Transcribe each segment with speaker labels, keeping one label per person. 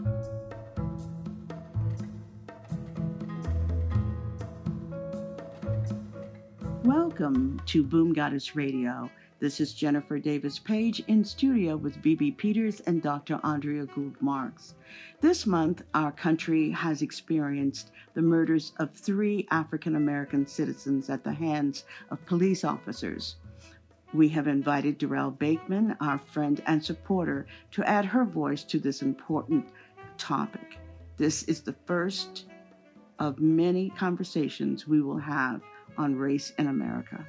Speaker 1: Welcome to Boom Goddess Radio. This is Jennifer Davis Page in studio with B.B. Peters and Dr. Andrea Gould Marks. This month, our country has experienced the murders of 3 African American citizens at the hands of police officers. We have invited Darrell Bakeman, our friend and supporter, to add her voice to this important topic. This is the first of many conversations we will have on race in America.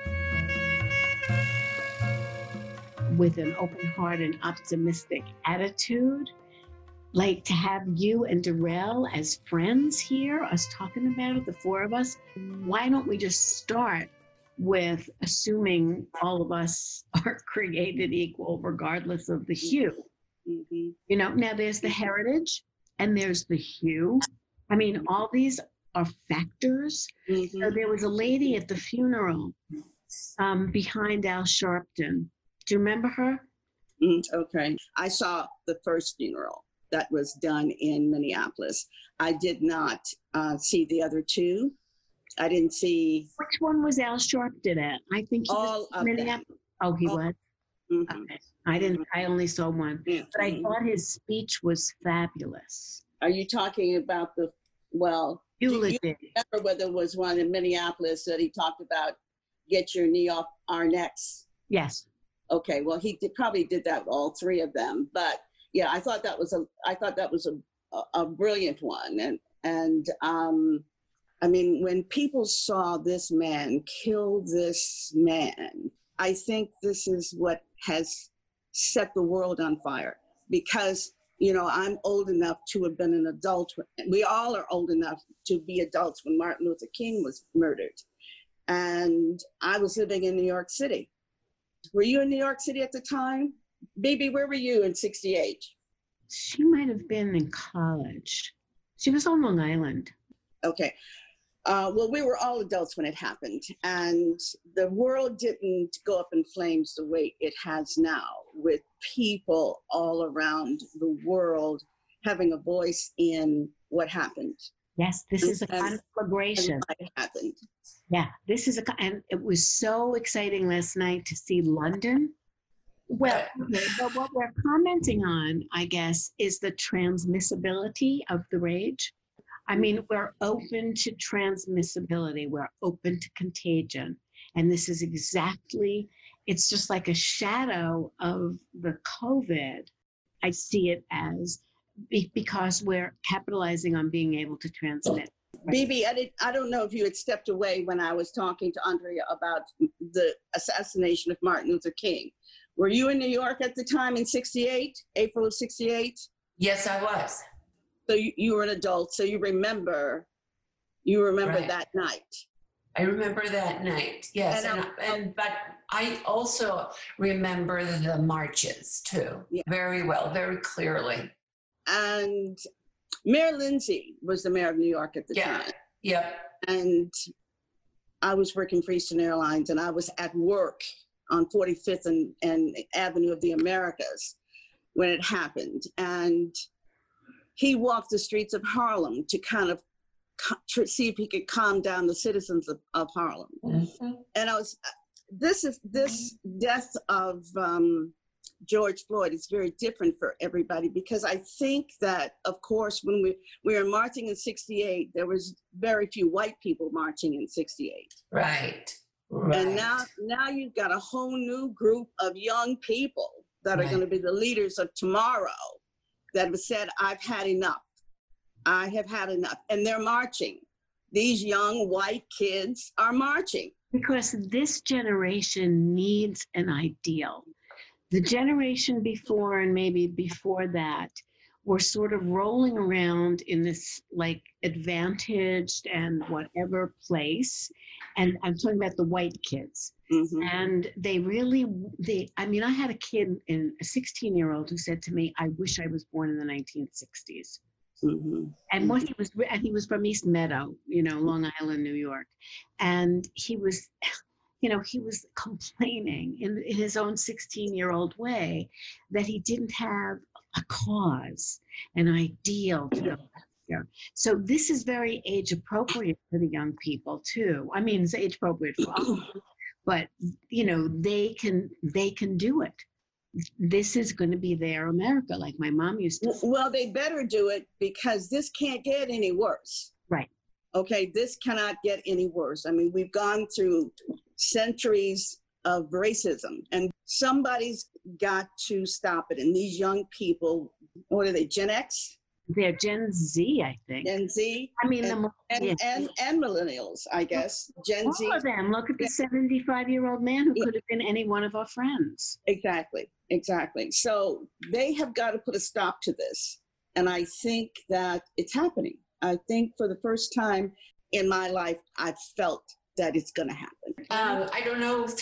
Speaker 2: With an open heart and optimistic attitude, like to have you and Darrell as friends here, us talking about it, the 4 of us. Why don't we just start with assuming all of us are created equal regardless of the hue? Mm-hmm. You know, now there's the heritage and there's the hue. I mean, all these are factors. Mm-hmm. So there was a lady at the funeral behind Al Sharpton. Do you remember her?
Speaker 3: Okay. I saw the first funeral that was done in Minneapolis. I did not see the other 2. I didn't see.
Speaker 2: Which one was Al Sharpton at? I think he
Speaker 3: all
Speaker 2: was Minneapolis. Oh, he was? Mm-hmm. Okay. I didn't. I only saw one. Mm-hmm. But I thought his speech was fabulous.
Speaker 3: Are you talking about the, well, do you remember whether it was one in Minneapolis that he talked about get your knee off our necks?
Speaker 2: Yes.
Speaker 3: Okay, well, probably did that with all 3 of them, but yeah, I thought that was a brilliant one, and I mean, when people saw this man kill this man, I think this is what has set the world on fire, because you know, I'm old enough to have been an adult. We all are old enough to be adults when Martin Luther King was murdered, and I was living in New York City. Were you in New York City at the time? Baby, where were you in 68?
Speaker 2: She might have been in college. She was on Long Island.
Speaker 3: Okay. Well, we were all adults when it happened, and the world didn't go up in flames the way it has now, with people all around the world having a voice in what happened.
Speaker 2: Yes, this is a conflagration.
Speaker 3: What happened.
Speaker 2: Yeah, this is and it was so exciting last night to see London. Well, okay, but what we're commenting on, I guess, is the transmissibility of the rage. I mean, we're open to transmissibility. We're open to contagion. And this is exactly, it's just like a shadow of the COVID. I see it as because we're capitalizing on being able to transmit.
Speaker 3: Bibi, I don't know if you had stepped away when I was talking to Andrea about the assassination of Martin Luther King. Were you in New York at the time in 68, April of 68?
Speaker 4: Yes, I was.
Speaker 3: So you were an adult, so you remember right. That night.
Speaker 4: I remember that night, yes. But I also remember the marches too, very well, very clearly.
Speaker 3: And Mayor Lindsay was the mayor of New York at the time.
Speaker 4: Yeah.
Speaker 3: And I was working for Eastern Airlines, and I was at work on 45th and Avenue of the Americas when it happened. And he walked the streets of Harlem to kind of see if he could calm down the citizens of Harlem. Mm-hmm. And this death of George Floyd is very different for everybody, because I think that, of course, when we were marching in 68, there was very few white people marching in 68.
Speaker 4: Right.
Speaker 3: And now you've got a whole new group of young people that are going to be the leaders of tomorrow that have said, I've had enough. I have had enough. And they're marching. These young white kids are marching.
Speaker 2: Because this generation needs an ideal. The generation before and maybe before that were sort of rolling around in this like advantaged and whatever place. And I'm talking about the white kids. Mm-hmm. And I had a kid, a 16-year-old who said to me, I wish I was born in the 1960s. Mm-hmm. And he was from East Meadow, Long Island, New York. And he was complaining in his own 16-year-old way that he didn't have a cause, an ideal to go after. So this is very age appropriate for the young people too. I mean, it's age appropriate for all, but you know, they can do it. This is going to be their America, like my mom used to say.
Speaker 3: Well, they better do it, because this can't get any worse.
Speaker 2: Right.
Speaker 3: Okay, this cannot get any worse. I mean, we've gone through centuries of racism, and somebody's got to stop it. And these young people, what are they, Gen X?
Speaker 2: They're Gen Z, I think.
Speaker 3: Gen Z?
Speaker 2: I mean,
Speaker 3: and millennials, I guess. Gen Z.
Speaker 2: All of them. Look at the 75-year-old man who could have been any one of our friends.
Speaker 3: Exactly. So they have got to put a stop to this. And I think that it's happening. I think for the first time in my life, I've felt that it's going to happen.
Speaker 4: I don't know if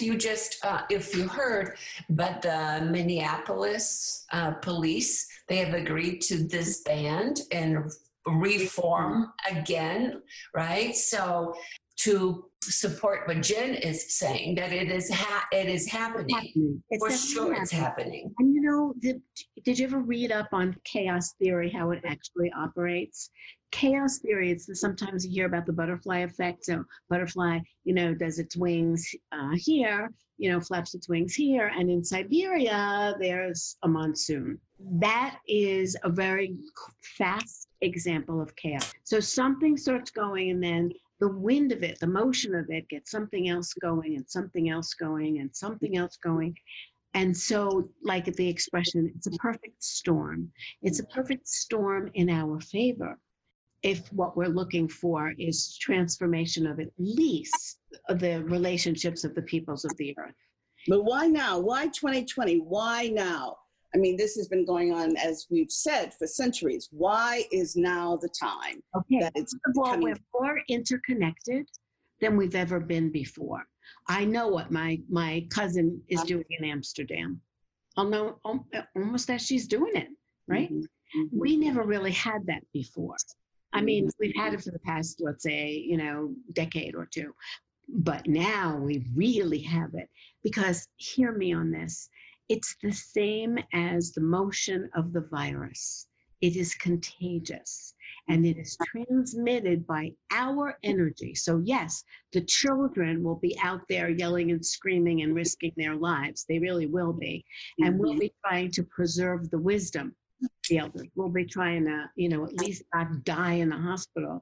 Speaker 4: you heard, but the Minneapolis police, they have agreed to disband and reform again, right? So to support what Jen is saying, that it is happening. For sure it's happening.
Speaker 2: And you know, did you ever read up on chaos theory, how it actually operates? Chaos theory, it's sometimes you hear about the butterfly effect. So butterfly, you know, does its wings here, you know, flaps its wings here. And in Siberia, there's a monsoon. That is a very fast example of chaos. So something starts going, and then the wind of it, the motion of it gets something else going and something else going and something else going. And so, like the expression, it's a perfect storm. It's a perfect storm in our favor, if what we're looking for is transformation of at least the relationships of the peoples of the earth.
Speaker 3: But why now? Why 2020? Why now? I mean, this has been going on, as we've said, for centuries. Why is now the time?
Speaker 2: Okay,
Speaker 3: that it's
Speaker 2: well, we're more interconnected than we've ever been before. I know what my cousin is doing in Amsterdam. I'll know almost as she's doing it, right? Mm-hmm. We never really had that before. I mean, we've had it for the past, let's say, you know, decade or two. But now we really have it, because hear me on this. It's the same as the motion of the virus. It is contagious, and it is transmitted by our energy. So yes, the children will be out there yelling and screaming and risking their lives. They really will be. And we'll be trying to preserve the wisdom. The elders will be trying to, you know, at least not die in the hospital.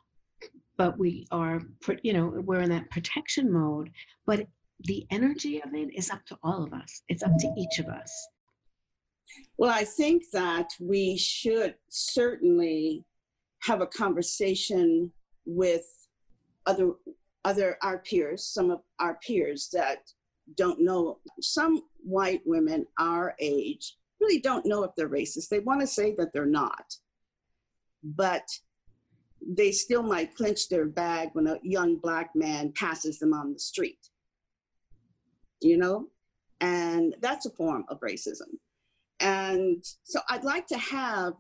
Speaker 2: But we are, you know, we're in that protection mode. But the energy of it is up to all of us. It's up to each of us.
Speaker 3: Well, I think that we should certainly have a conversation with our peers, some of our peers that don't know. Some white women our age really don't know if they're racist. They want to say that they're not, but they still might clench their bag when a young Black man passes them on the street, you know? And that's a form of racism. And so I'd like to have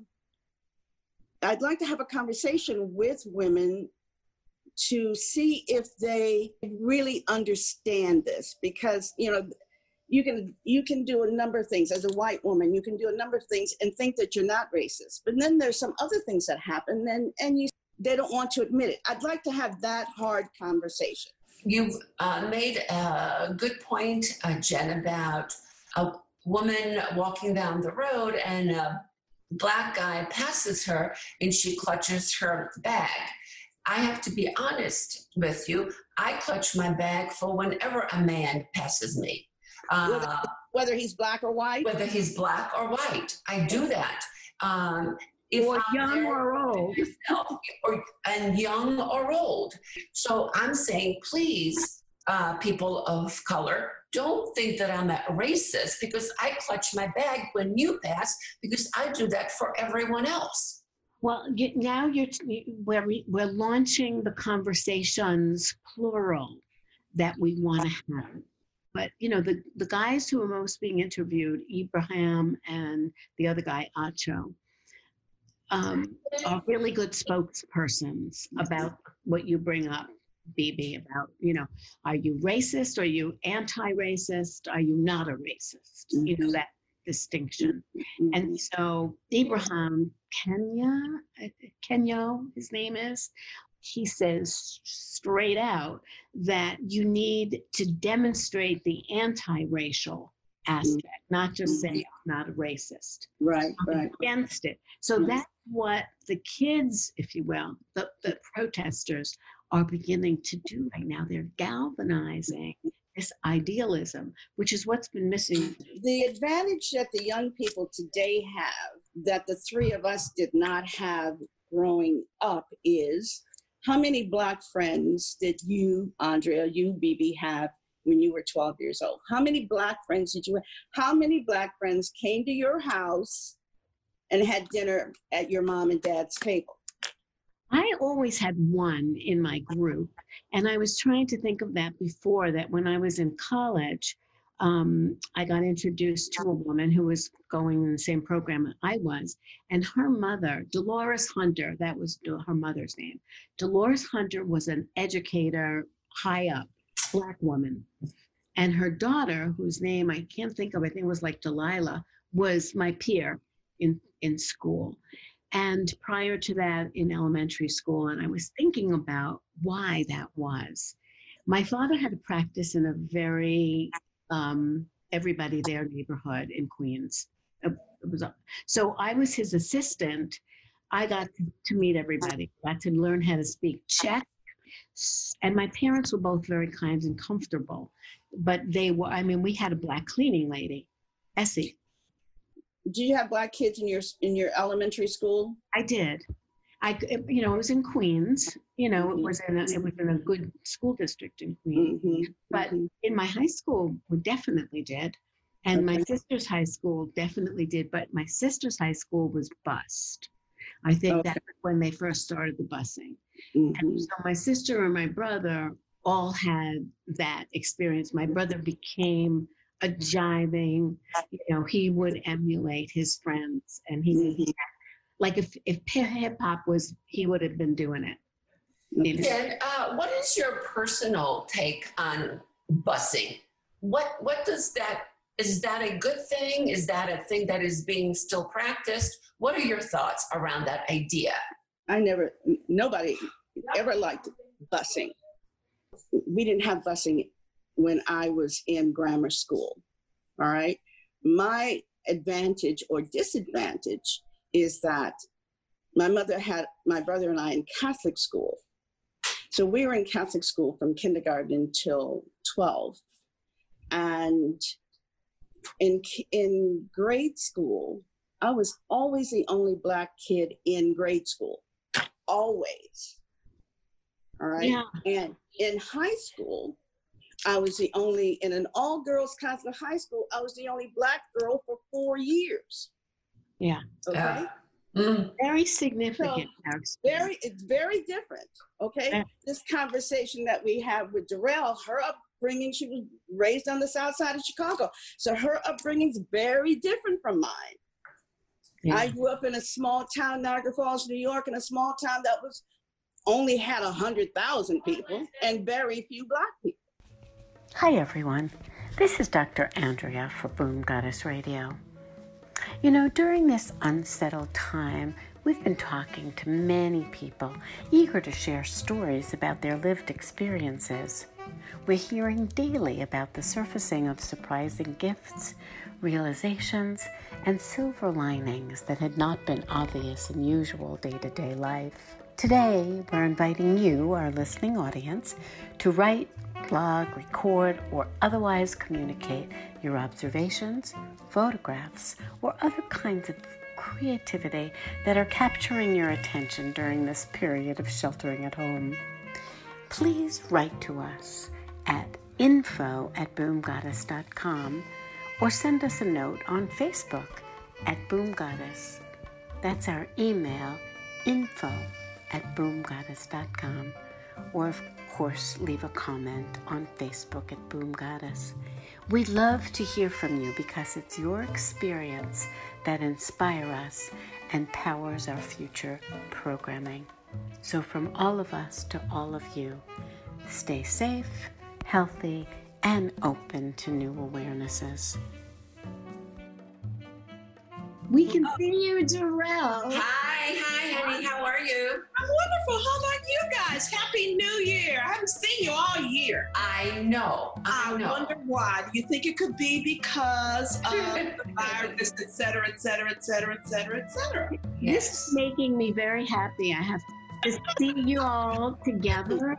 Speaker 3: a conversation with women to see if they really understand this, because, you know, you can do a number of things as a white woman. You can do a number of things and think that you're not racist. But then there's some other things that happen, and they don't want to admit it. I'd like to have that hard conversation.
Speaker 4: You've made a good point, Jen, about a woman walking down the road and a Black guy passes her and she clutches her bag. I have to be honest with you. I clutch my bag for whenever a man passes me.
Speaker 3: Whether he's Black or white?
Speaker 4: Whether he's Black or white. I do that.
Speaker 2: If or young or old.
Speaker 4: And young or old. So I'm saying, please, people of color, don't think that I'm a racist because I clutch my bag when you pass, because I do that for everyone else.
Speaker 2: Well, now we're launching the conversations, plural, that we want to have. But, you know, the guys who are most being interviewed, Ibrahim and the other guy, Acho, are really good spokespersons about what you bring up, Bibi, about, you know, are you racist? Are you anti-racist? Are you not a racist? You know, that distinction.
Speaker 3: Mhm.
Speaker 2: And so Abraham Kenyo, his name is, he says straight out that you need to demonstrate the anti-racial aspect, not just say I'm not a racist.
Speaker 3: Right,
Speaker 2: I'm
Speaker 3: right.
Speaker 2: against it. So
Speaker 3: Yes.
Speaker 2: that's what the kids, if you will, the protesters are beginning to do right now. They're galvanizing this idealism, which is what's been missing.
Speaker 3: The advantage that the young people today have that the three of us did not have growing up is how many Black friends did you, Andrea, you, Bibi, have when you were 12 years old? How many Black friends did you have? How many Black friends came to your house and had dinner at your mom and dad's table?
Speaker 2: I always had one in my group, and I was trying to think of that before, that when I was in college, I got introduced to a woman who was going in the same program I was, and her mother, Dolores Hunter, that was her mother's name. Dolores Hunter was an educator, high up, Black woman. And her daughter, whose name I can't think of, I think it was like Delilah, was my peer in school. And prior to that, in elementary school, and I was thinking about why that was. My father had a practice in a very everybody there neighborhood in Queens. So I was his assistant. I got to meet everybody, got to learn how to speak Czech. And my parents were both very kind and comfortable. But they were, I mean, we had a Black cleaning lady, Essie.
Speaker 3: Did you have Black kids in your elementary school?
Speaker 2: I did. It was in Queens. It was in a good school district in Queens.
Speaker 3: Mm-hmm.
Speaker 2: But in my high school, we definitely did, and my sister's high school definitely did. But my sister's high school was bused. I think that's when they first started the busing.
Speaker 3: Mm-hmm.
Speaker 2: And so my sister and my brother all had that experience. My brother became a jiving, he would emulate his friends, and he like if hip hop was, he would have been doing it.
Speaker 4: Jen, what is your personal take on busing? What does that, is that a good thing? Is that a thing that is being still practiced? What are your thoughts around that idea?
Speaker 3: Nobody ever liked busing. We didn't have busing when I was in grammar school, all right? My advantage or disadvantage is that my mother had my brother and I in Catholic school. So we were in Catholic school from kindergarten until 12. And in grade school, I was always the only Black kid in grade school, always. All right.
Speaker 2: Yeah.
Speaker 3: And in high school, I was the only, in an all-girls Catholic high school, I was the only Black girl for 4 years.
Speaker 2: Yeah.
Speaker 3: Okay.
Speaker 2: Very significant.
Speaker 3: It's very different. Okay.
Speaker 2: Yeah.
Speaker 3: This conversation that we have with Darrell, her upbringing, she was raised on the south side of Chicago. So her upbringing is very different from mine. Yeah. I grew up in a small town, Niagara Falls, New York, in a small town that only had 100,000 people and very few Black people.
Speaker 1: Hi, everyone. This is Dr. Andrea for Boom Goddess Radio. During this unsettled time, we've been talking to many people eager to share stories about their lived experiences. We're hearing daily about the surfacing of surprising gifts, realizations, and silver linings that had not been obvious in usual day-to-day life. Today, we're inviting you, our listening audience, to write, blog, record, or otherwise communicate your observations, photographs, or other kinds of creativity that are capturing your attention during this period of sheltering at home. Please write to us at info@boomgoddess.com or send us a note on Facebook at Boom Goddess. That's our email, info@boomgoddess.com, or of course leave a comment on Facebook at Boom Goddess. We'd love to hear from you because it's your experience that inspires us and powers our future programming. So from all of us to all of you, stay safe, healthy, and open to new awarenesses.
Speaker 2: We can see you, Darrell.
Speaker 4: Hi, honey. How are you?
Speaker 5: I'm wonderful. How about you guys? Happy New Year. I haven't seen you all year.
Speaker 4: I know.
Speaker 5: I wonder why. Do you think it could be because of the virus, et cetera, et cetera, et cetera, et cetera, et cetera?
Speaker 2: This is making me very happy. I have to see you all together,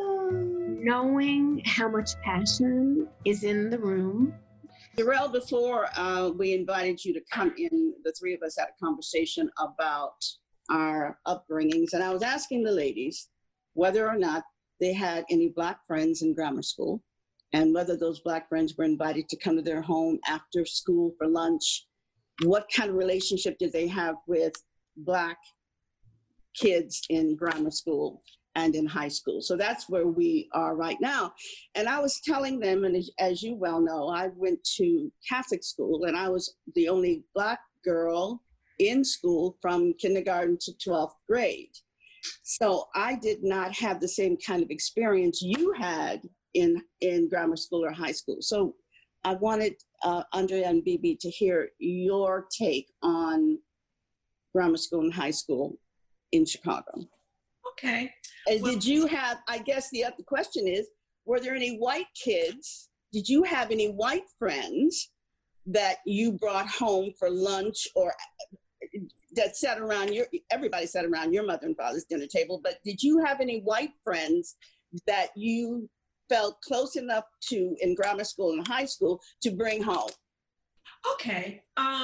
Speaker 2: knowing how much passion is in the room.
Speaker 3: Darrell, before we invited you to come in, the three of us had a conversation about our upbringings, and I was asking the ladies whether or not they had any Black friends in grammar school, and whether those Black friends were invited to come to their home after school for lunch. What kind of relationship did they have with Black kids in grammar school and in high school? So that's where we are right now. And I was telling them, and as you well know, I went to Catholic school, and I was the only Black girl in school from kindergarten to 12th grade. So I did not have the same kind of experience you had in grammar school or high school. So I wanted Andrea and Bibi to hear your take on grammar school and high school in Chicago.
Speaker 5: Okay.
Speaker 3: And did you have, I guess the other question is, were there any white kids? Did you have any white friends that you brought home for lunch, or that sat around everybody sat around your mother and father's dinner table, but did you have any white friends that you felt close enough to in grammar school and high school to bring home?
Speaker 5: Okay.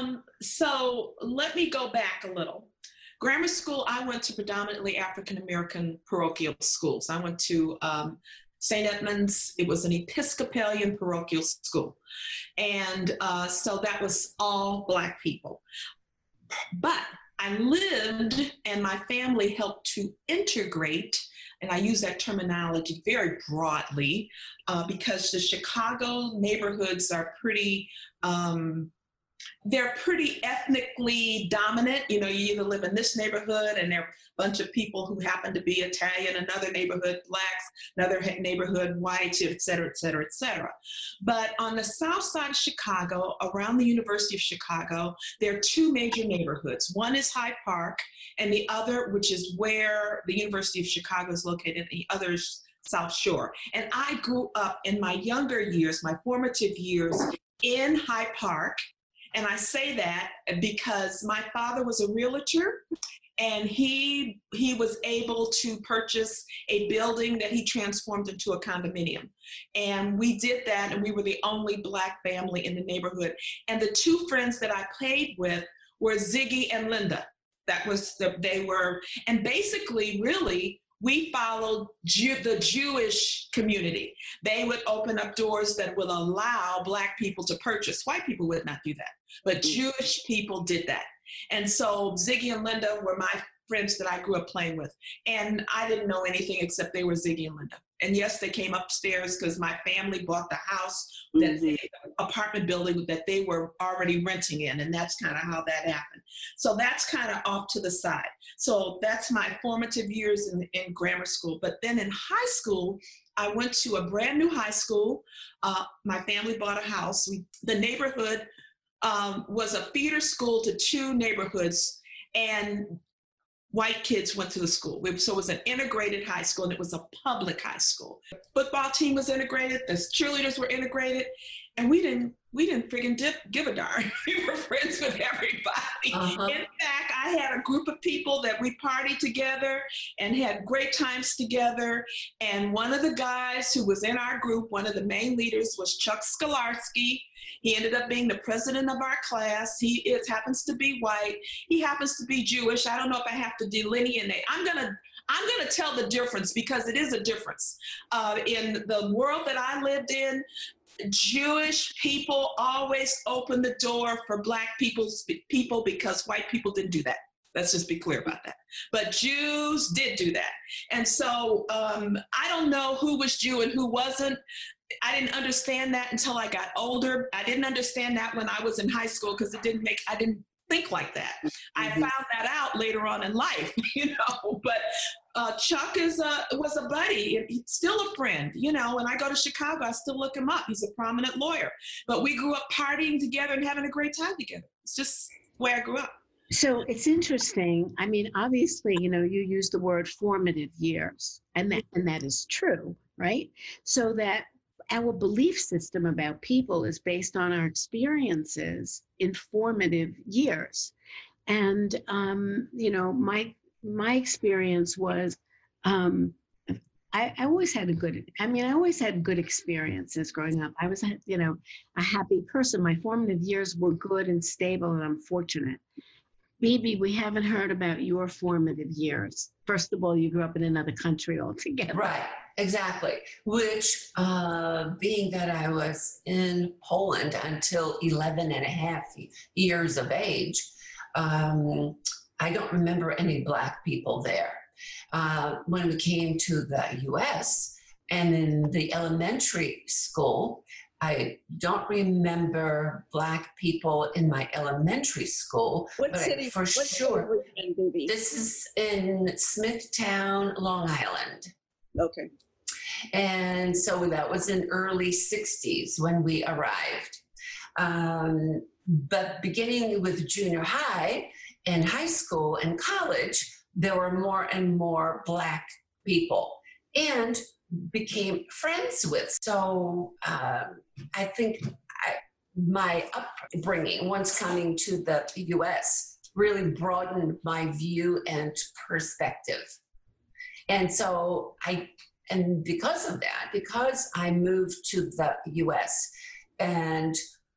Speaker 5: So let me go back a little. Grammar school, I went to predominantly African-American parochial schools. I went to St. Edmunds. It was an Episcopalian parochial school. And so that was all Black people. But I lived, and my family helped to integrate, and I use that terminology very broadly, because the Chicago neighborhoods are pretty, they're pretty ethnically dominant. You know, you either live in this neighborhood and there are a bunch of people who happen to be Italian, another neighborhood Blacks, another neighborhood whites, et cetera, et cetera, et cetera. But on the south side of Chicago, around the University of Chicago, there are two major neighborhoods. One is Hyde Park, and the other, which is where the University of Chicago is located, the other is South Shore. And I grew up in my younger years, my formative years, in Hyde Park. And I say that because my father was a realtor, and he was able to purchase a building that he transformed into a condominium. And we did that, and we were the only Black family in the neighborhood. And the two friends that I played with were Ziggy and Linda. And basically, really, we followed the Jewish community. They would open up doors that would allow Black people to purchase. White people would not do that, but Jewish people did that. And so Ziggy and Linda were my friends that I grew up playing with. And I didn't know anything except they were Ziggy and Linda. And yes, they came upstairs because my family bought the house, that apartment building that they were already renting in. And that's kind of how that happened. So that's kind of off to the side. So that's my formative years in grammar school. But then in high school, I went to a brand new high school. My family bought a house. The neighborhood was a feeder school to two neighborhoods, and white kids went to the school. So it was an integrated high school, and it was a public high school. Football team was integrated, the cheerleaders were integrated, and we didn't friggin' give a darn. We were friends with everybody. In fact, I had a group of people that we partied together and had great times together. And one of the guys who was in our group, one of the main leaders, was Chuck Skolarsky. He ended up being the president of our class. He happens to be white. He happens to be Jewish. I don't know if I have to delineate. I'm gonna tell the difference, because it is a difference. In the world that I lived in, Jewish people always opened the door for Black people because white people didn't do that. Let's just be clear about that. But Jews did do that. And so I don't know who was Jew and who wasn't. I didn't understand that until I got older. I didn't understand that when I was in high school because I didn't think like that. I found that out later on in life, But Chuck was a buddy. He's still a friend, When I go to Chicago, I still look him up. He's a prominent lawyer. But we grew up partying together and having a great time together. It's just where I grew up.
Speaker 2: So it's interesting. I mean, obviously, you use the word formative years, and that is true, right? So that our belief system about people is based on our experiences in formative years. And my experience was, I always had I always had good experiences growing up. I was, a happy person. My formative years were good and stable, and I'm fortunate. Bibi, we haven't heard about your formative years. First of all, you grew up in another country altogether.
Speaker 4: Right, exactly. Which, being that I was in Poland until 11 and a half years of age, I don't remember any Black people there. When we came to the US and in the elementary school, I don't remember Black people in my elementary school.
Speaker 3: What city?
Speaker 4: For sure. This is in Smithtown, Long Island.
Speaker 3: Okay.
Speaker 4: And so that was in early 60s when we arrived. But beginning with junior high and high school and college, there were more and more Black people and became friends with. So I think my upbringing, once coming to the US, really broadened my view and perspective. And so because of that, because I moved to the US and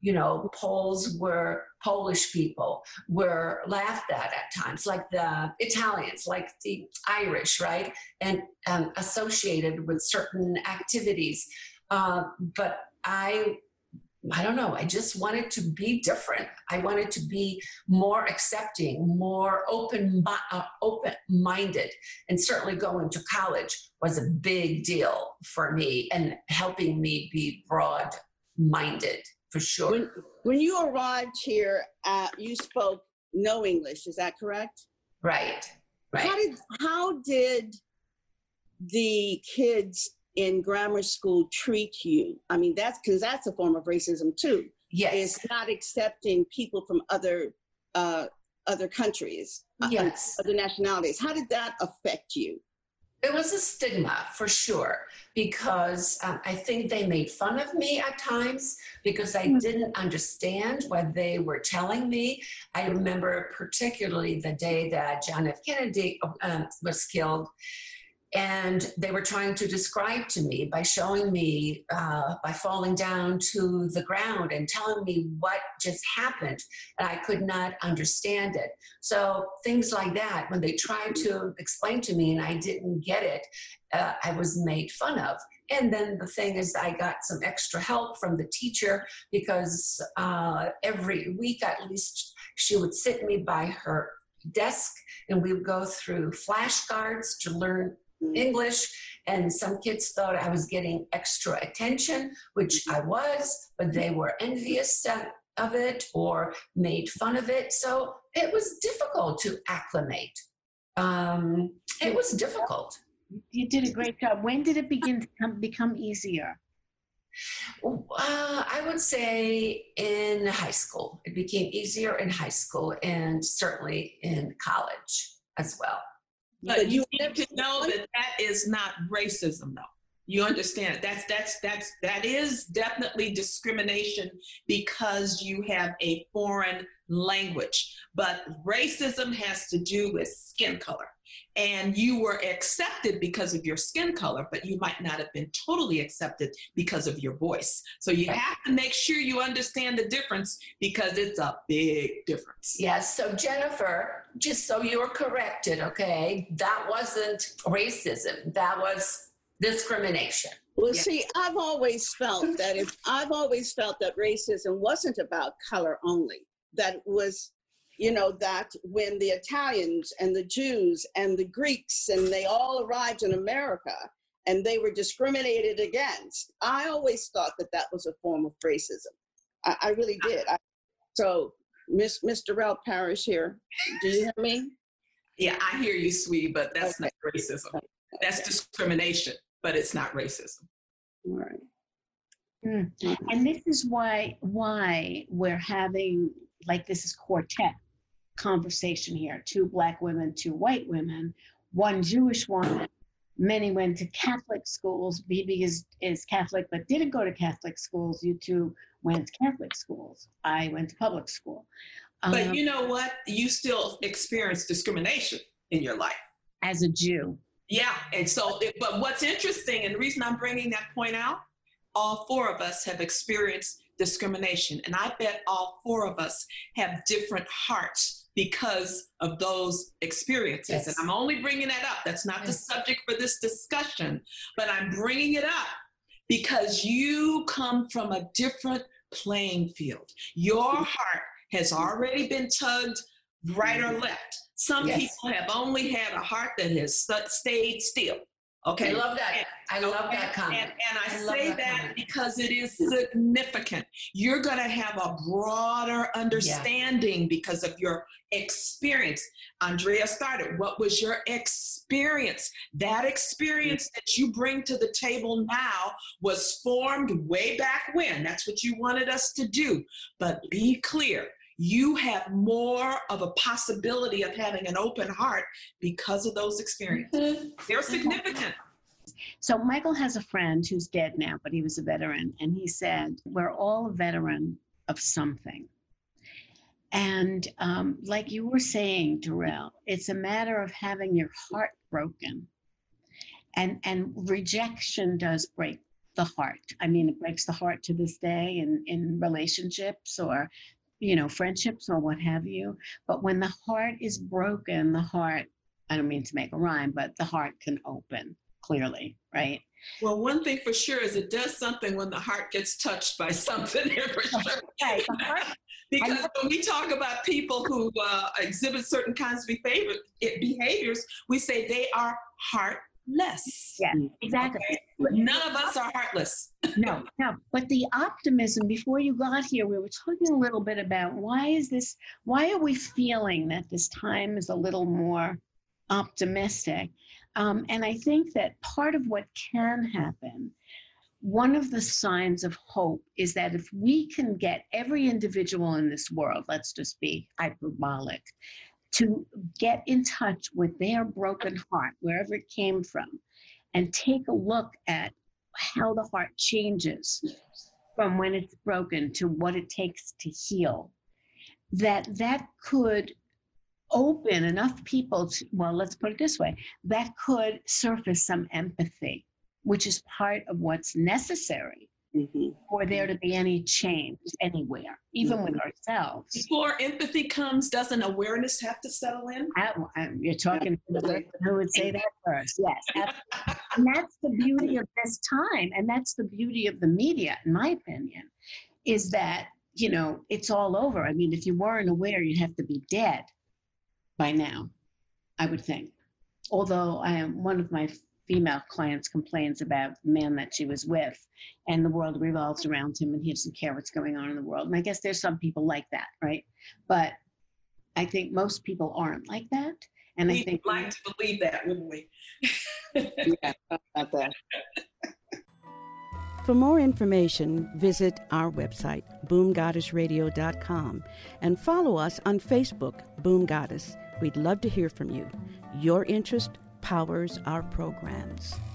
Speaker 4: Polish people were laughed at times, like the Italians, like the Irish, right? And associated with certain activities. But I don't know, I just wanted to be different. I wanted to be more accepting, more open-minded. And certainly going to college was a big deal for me and helping me be broad-minded. For sure.
Speaker 3: When you arrived here, you spoke no English. Is that correct?
Speaker 4: Right.
Speaker 3: How did the kids in grammar school treat you? I mean, that's a form of racism too.
Speaker 4: Yes.
Speaker 3: It's not accepting people from other countries,
Speaker 4: yes,
Speaker 3: other nationalities. How did that affect you?
Speaker 4: It was a stigma for sure, because I think they made fun of me at times because I didn't understand what they were telling me. I remember particularly the day that John F. Kennedy was killed, and they were trying to describe to me by showing me, by falling down to the ground and telling me what just happened, and I could not understand it. So things like that, when they tried to explain to me and I didn't get it, I was made fun of. And then the thing is, I got some extra help from the teacher because every week at least she would sit me by her desk and we would go through flashcards to learn English, and some kids thought I was getting extra attention, which I was, but they were envious of it or made fun of it. So it was difficult to acclimate. It was difficult.
Speaker 2: You did a great job. When did it begin to become easier?
Speaker 4: I would say in high school. It became easier in high school and certainly in college as well.
Speaker 5: But you need to know that is not racism, though. You understand? That is definitely discrimination because you have a foreign language. But racism has to do with skin color. And you were accepted because of your skin color, but you might not have been totally accepted because of your voice. So you have to make sure you understand the difference because it's a big difference.
Speaker 4: Yes. So Jennifer, just so you're corrected, okay, that wasn't racism. That was discrimination.
Speaker 3: Well, see, I've always felt that racism wasn't about color only. That was, that when the Italians and the Jews and the Greeks and they all arrived in America and they were discriminated against, I always thought that was a form of racism. I really did. So, Miss Darrell Parrish here, do you hear me?
Speaker 5: Yeah, I hear you, sweetie, but that's not racism. That's discrimination, but it's not racism.
Speaker 3: All right.
Speaker 2: And this is why we're having, like, this is quartet. conversation here. 2 Black women, 2 white women, 1 Jewish woman. Many went to Catholic schools. Bibi is Catholic, but didn't go to Catholic schools. You 2 went to Catholic schools. I went to public school.
Speaker 5: But you know what? You still experience discrimination in your life.
Speaker 2: As a Jew.
Speaker 5: Yeah. And so, but what's interesting, and the reason I'm bringing that point out, all 4 of us have experienced discrimination. And I bet all 4 of us have different hearts because of those experiences.
Speaker 4: Yes.
Speaker 5: And I'm only bringing that up. That's not the subject for this discussion, but I'm bringing it up because you come from a different playing field. Your heart has already been tugged right or left. Some people have only had a heart that has stayed still. Okay.
Speaker 4: I love that. I love that comment.
Speaker 5: And I say that because it is significant. You're going to have a broader understanding because of your experience. Andrea started. What was your experience? That experience that you bring to the table now was formed way back when. That's what you wanted us to do. But be clear. You have more of a possibility of having an open heart because of those experiences. They're significant.
Speaker 2: So Michael has a friend who's dead now, but he was a veteran. And he said, we're all a veteran of something. And like you were saying, Darrell, it's a matter of having your heart broken. And rejection does break the heart. I mean, it breaks the heart to this day in relationships or friendships or what have you. But when the heart is broken, the heart, I don't mean to make a rhyme, but the heart can open clearly, right?
Speaker 5: Well, one thing for sure is it does something when the heart gets touched by something for sure.
Speaker 2: Right.
Speaker 5: Because when we talk about people who exhibit certain kinds of behaviors, we say they are heartless.
Speaker 2: Yeah, exactly.
Speaker 5: Okay? None of us are heartless.
Speaker 2: No. But the optimism, before you got here, we were talking a little bit about why are we feeling that this time is a little more optimistic? And I think that part of what can happen, one of the signs of hope is that if we can get every individual in this world, let's just be hyperbolic, to get in touch with their broken heart, wherever it came from, and take a look at how the heart changes from when it's broken to what it takes to heal, that could open enough people to, well, let's put it this way, that could surface some empathy, which is part of what's necessary for there to be any change anywhere, even with ourselves.
Speaker 5: Before empathy comes, doesn't awareness have to settle in?
Speaker 2: You're talking to the person who would say that first. Yes. And that's the beauty of this time. And that's the beauty of the media, in my opinion, is that, it's all over. I mean, if you weren't aware, you'd have to be dead by now, I would think. Although one of my female clients complains about the man that she was with, and the world revolves around him and he doesn't care what's going on in the world. And I guess there's some people like that, right? But I think most people aren't like that. And I think
Speaker 5: we'd like to believe that, wouldn't we?
Speaker 3: Yeah, about that.
Speaker 1: For more information, visit our website, boomgoddessradio.com, and follow us on Facebook, Boom Goddess. We'd love to hear from you. Your interest powers our programs.